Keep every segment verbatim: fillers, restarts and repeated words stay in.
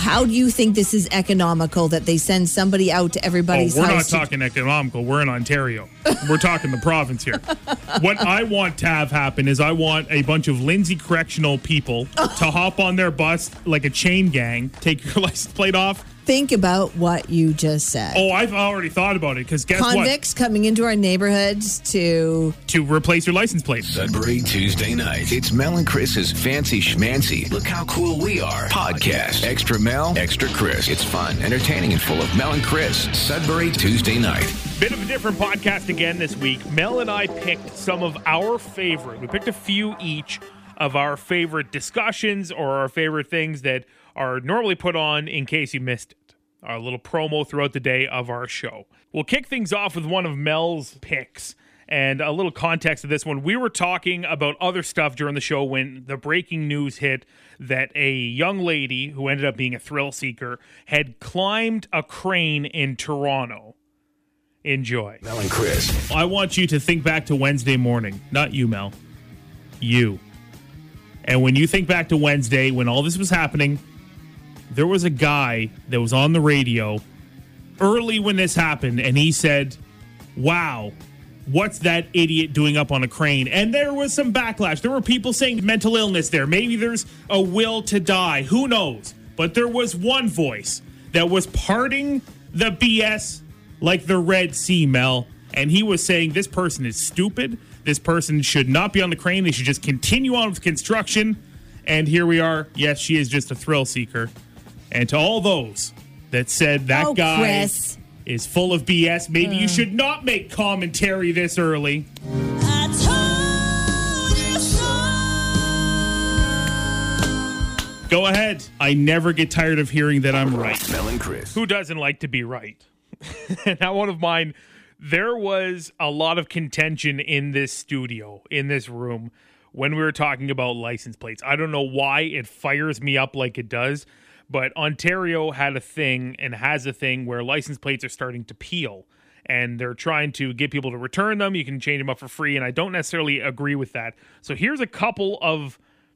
How do you think this is economical that they send somebody out to everybody's oh, we're house? We're not talking economical. We're in Ontario. We're talking the province here. What I want to have happen is I want a bunch of Lindsay correctional people to hop on their bus like a chain gang, take your license plate off. Think about what you just said. Oh, I've already thought about it, because guess Convicts what? Convicts coming into our neighborhoods to... To replace your license plate. Sudbury Tuesday night. It's Mel and Chris's Fancy Schmancy. Look how cool we are. Podcast. Extra Mel, Extra Chris. It's fun, entertaining, and full of Mel and Chris. Sudbury Tuesday night. Bit of a different podcast again this week. Mel and I picked some of our favorite. We picked a few each of our favorite discussions or our favorite things that are normally put on in case you missed it. Our little promo throughout the day of our show. We'll kick things off with one of Mel's picks. And a little context of this one. We were talking about other stuff during the show when the breaking news hit that a young lady who ended up being a thrill seeker had climbed a crane in Toronto. Enjoy. Mel and Chris. I want you to think back to Wednesday morning. Not you, Mel. You. And when you think back to Wednesday, when all this was happening, there was a guy that was on the radio early when this happened, and he said, wow, what's that idiot doing up on a crane? And there was some backlash. There were people saying mental illness there. Maybe there's a will to die. Who knows? But there was one voice that was parting the B S like the Red Sea, Mel. And he was saying this person is stupid. This person should not be on the crane. They should just continue on with construction. And here we are. Yes, she is just a thrill seeker. And to all those that said that oh, guy Chris. is full of B S, maybe uh. you should not make commentary this early. I told you so. Go ahead. I never get tired of hearing that I'm right. Mel and Chris. Who doesn't like to be right? Now, one of mine, there was a lot of contention in this studio, in this room, when we were talking about license plates. I don't know why it fires me up like it does. But Ontario had a thing and has a thing where license plates are starting to peel. And they're trying to get people to return them. You can change them up for free. And I don't necessarily agree with that. So here's a couple of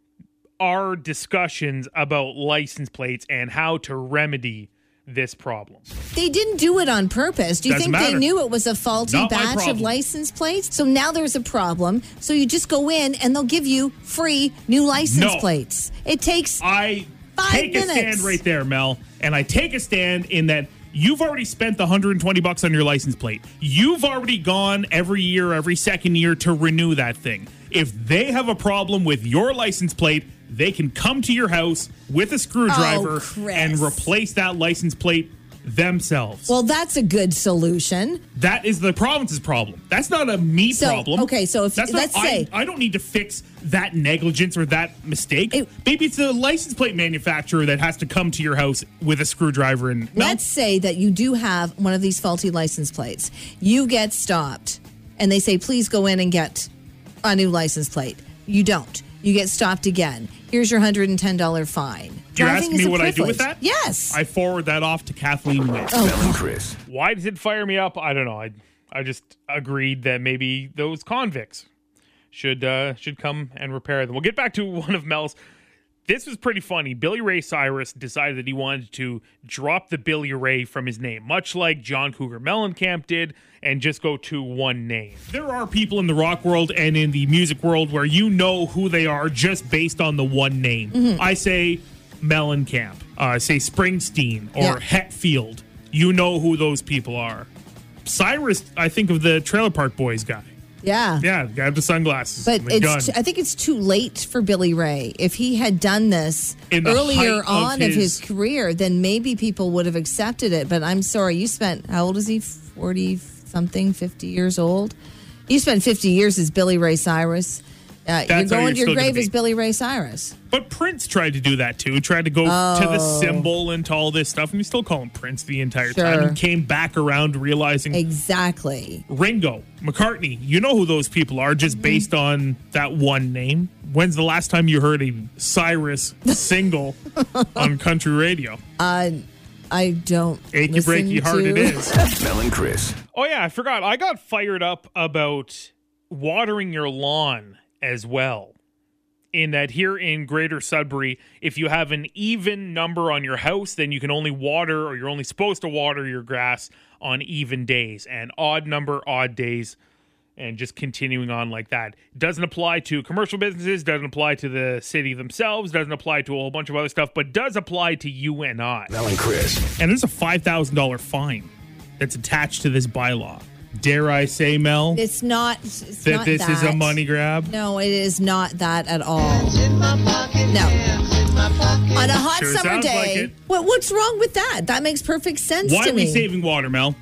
our discussions about license plates and how to remedy this problem. They didn't do it on purpose. Do you Doesn't think matter. they knew it was a faulty Not my batch of problem. license plates? So now there's a problem. So you just go in and they'll give you free new license No. plates. It takes... I Five take minutes. a stand right there, Mel, and I take a stand in that you've already spent the one hundred twenty bucks on your license plate. You've already gone every year, every second year to renew that thing. If they have a problem with your license plate, they can come to your house with a screwdriver Oh, Chris. and replace that license plate themselves. Well, that's a good solution. That is the province's problem. That's not a me So, problem. okay, so if- That's let's not, say- I, I don't need to fix that negligence or that mistake. It- Maybe it's the license plate manufacturer that has to come to your house with a screwdriver and no? Let's say that you do have one of these faulty license plates. You get stopped and they say, please go in and get a new license plate. You don't. You get stopped again. Here's your one hundred ten dollars fine. You're Driving asking is me a what I do with privilege. that? Yes. I forward that off to Kathleen Witt. Oh. Mel and Chris. Why does it fire me up? I don't know. I I just agreed that maybe those convicts should uh, should come and repair them. We'll get back to one of Mel's. This was pretty funny. Billy Ray Cyrus decided that he wanted to drop the Billy Ray from his name, much like John Cougar Mellencamp did, and just go to one name. There are people in the rock world and in the music world where you know who they are just based on the one name. Mm-hmm. I say Mellencamp, uh, say Springsteen or Yeah. Hetfield. You know who those people are. Cyrus, I think of the Trailer Park Boys guy. Yeah. Yeah, the guy with the sunglasses. But and the it's gun. t- I think it's too late for Billy Ray. If he had done this In the earlier height of on of his- his career, then maybe people would have accepted it. But I'm sorry, you spent, how old is he? forty something, fifty years old? You spent fifty years as Billy Ray Cyrus. Uh, you're That's how going you're to your still gonna grave be. as Billy Ray Cyrus. But Prince tried to do that too. Tried to go to the Oh. symbol and to all this stuff, and we still call him Prince the entire Sure. time. And came back around realizing Exactly. Ringo, McCartney. You know who those people are, just Mm-hmm. based on that one name. When's the last time you heard a Cyrus single on country radio? Uh, I don't. Achy listen breaky heart to- it is. Mel and Chris. Oh yeah, I forgot. I got fired up about watering your lawn as well. in that here in Greater Sudbury, if you have an even number on your house, then you can only water, or you're only supposed to water your grass on even days, and odd number, odd days, and just continuing on like that. Doesn't apply to commercial businesses, doesn't apply to the city themselves, doesn't apply to a whole bunch of other stuff, but does apply to you and I. Mel and Chris. And there's a five thousand dollars fine that's attached to this bylaw. Dare I say, Mel, It's not. It's that not this that. is a money grab? No, it is not that at all. No. On a hot Sure summer sounds day, like it. what, what's wrong with that? That makes perfect sense Why to are we me. saving water, Mel?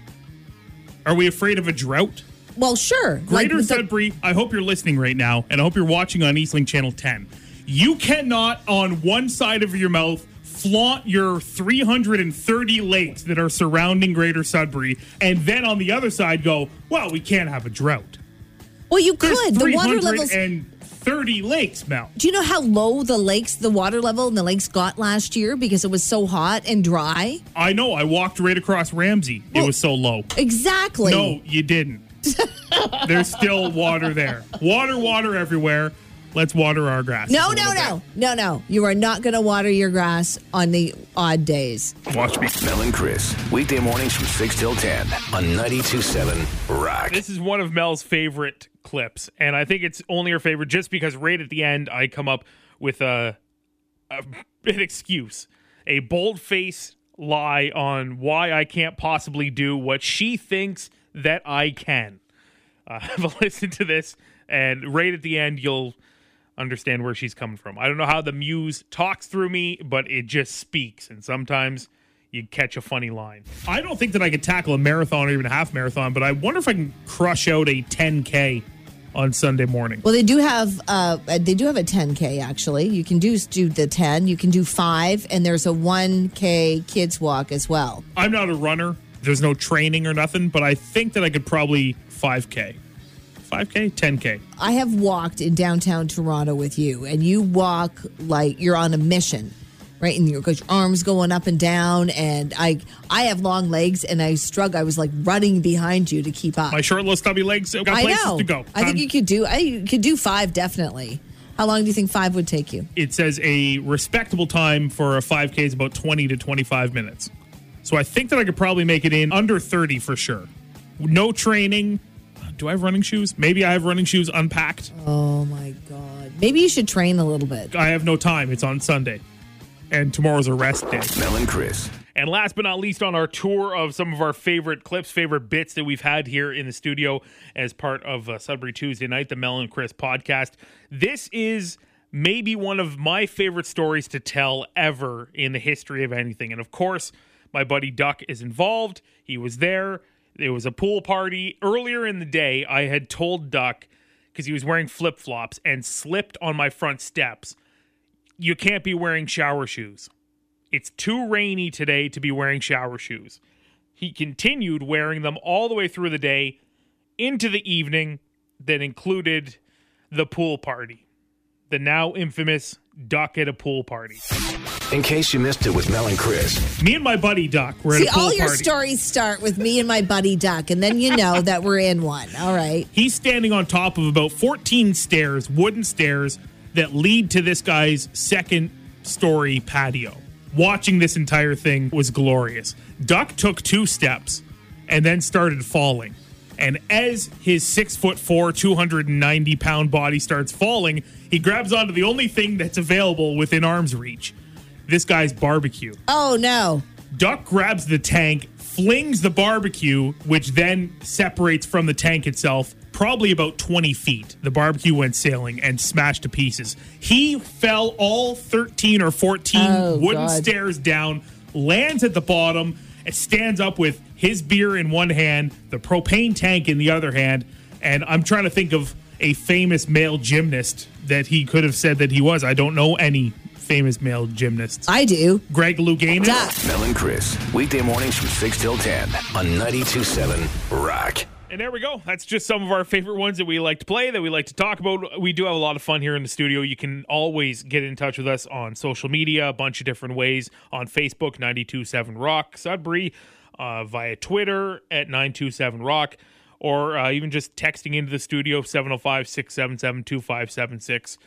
Are we afraid of a drought? Well, sure. Greater the- Sudbury, I hope you're listening right now, and I hope you're watching on Eastlink Channel ten. You cannot, on one side of your mouth, flaunt your three hundred thirty lakes that are surrounding Greater Sudbury, and then on the other side go, well, we can't have a drought. well, you There's could. The water levels. three hundred thirty lakes, Mel. Do you know how low the lakes, the water level in the lakes got last year because it was so hot and dry? I know. I walked right across Ramsey. Well, it was so low. Exactly. No, you didn't. There's still water there. Water, water everywhere. Let's water our grass. No, no, no. No, no. You are not going to water your grass on the odd days. Watch me. Mel and Chris. Weekday mornings from six till ten on ninety-two point seven Rock. This is one of Mel's favorite clips, and I think it's only her favorite just because right at the end I come up with a, a an excuse, a bold-faced lie on why I can't possibly do what she thinks that I can. Uh, have a listen to this, and right at the end you'll understand where she's coming from. I don't know how the muse talks through me, but it just speaks, and sometimes you catch a funny line. I don't think that I could tackle a marathon or even a half marathon, but I wonder if I can crush out a ten K on Sunday morning. Well, they do have uh, they do have a ten K actually. You can do do the ten, you can do five, and there's a one K kids walk as well. I'm not a runner. There's no training or nothing, but I think that I could probably five K. five K, ten K. I have walked in downtown Toronto with you, and you walk like you're on a mission, right? And you've got your arms going up and down, and I I have long legs, and I struggle. I was like running behind you to keep up. My short little stubby legs got I places know. to go. I think Time- you could do. I you could do five definitely. How long do you think five would take you? It says a respectable time for a five K is about twenty to twenty-five minutes. So I think that I could probably make it in under thirty for sure. No training. Do I have running shoes? Maybe I have running shoes unpacked. Oh my god! Maybe you should train a little bit. I have no time. It's on Sunday. And tomorrow's a rest day. Mel and Chris. And last but not least, on our tour of some of our favorite clips, favorite bits that we've had here in the studio as part of uh, Sudbury Tuesday Night, the Mel and Chris podcast. This is maybe one of my favorite stories to tell ever in the history of anything. And of course, my buddy Duck is involved. He was there. There was a pool party. Earlier in the day, I had told Duck, because he was wearing flip-flops and slipped on my front steps, you can't be wearing shower shoes. It's too rainy today to be wearing shower shoes. He continued wearing them all the way through the day into the evening that included the pool party. The now infamous Duck at a pool party. In case you missed it with Mel and Chris. Me and my buddy Duck were at See, a pool all your party. stories start with me and my buddy Duck, and then you know that we're in one. All right. He's standing on top of about fourteen stairs, wooden stairs, that lead to this guy's second story patio. Watching this entire thing was glorious. Duck took two steps and then started falling. And as his six foot four, two hundred ninety pound body starts falling, he grabs onto the only thing that's available within arm's reach. This guy's barbecue. Oh no. Duck grabs the tank, flings the barbecue, which then separates from the tank itself, probably about twenty feet. The barbecue went sailing and smashed to pieces. He fell all thirteen or fourteen Oh, wooden God. stairs down, lands at the bottom, and stands up with his beer in one hand, the propane tank in the other hand. And I'm trying to think of a famous male gymnast that he could have said that he was. I don't know any famous male gymnasts. I do. Greg Louganis? Duck. Mel and Chris. Weekday mornings from six till ten on ninety-two point seven Rock. And there we go. That's just some of our favorite ones that we like to play, that we like to talk about. We do have a lot of fun here in the studio. You can always get in touch with us on social media, a bunch of different ways. On Facebook, ninety-two point seven Rock Sudbury, uh, via Twitter at nine two seven Rock, or uh, even just texting into the studio, seven oh five, six seven seven, two five seven six.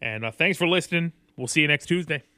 And uh, thanks for listening. We'll see you next Tuesday.